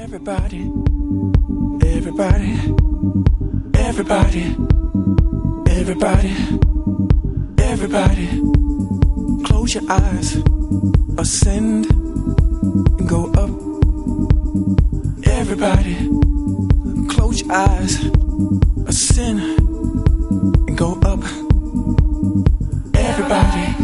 Everybody, everybody, everybody, everybody, everybody, close your eyes, ascend and go up. Everybody, close your eyes, ascend and go up. Everybody,